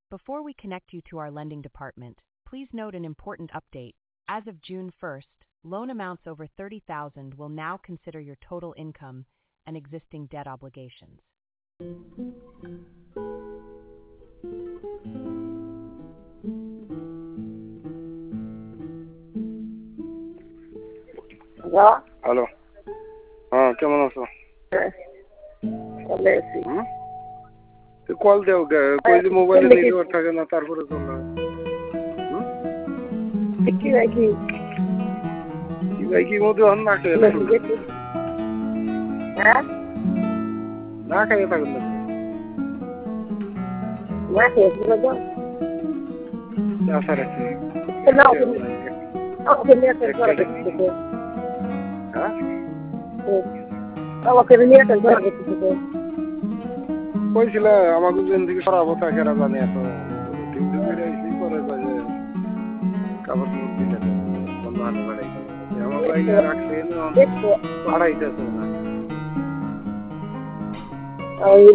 Before we connect you to our lending department, please note an important update. As of June 1st, loan amounts over $30,000 will now consider your total income and existing debt obligations. Hello hello, হ্যাঁ কেমন আছো? ভালো আছি। Call দেও কই যে মোবাইলে network থাকে না তারপরে তো না কি রাখি কি ভাই কি মধ্যে অন্য না খেয়ে হ্যাঁ না খেয়ে থাকুন না না খেয়েছিল তো আশা রাখছি না ওকে নিয়ে তো করে দিতে হ্যাঁ ওকে নিয়ে তো করে দিতে কইছিল আমাকে জিন্দেগি সরাবো তাকে আর জানি এত কিন্তু করে এসে করে যে কাপড় দিতে বন্ধ আনে বাড়াই আমার বাইরে রাখছে না বাড়াইতেছে না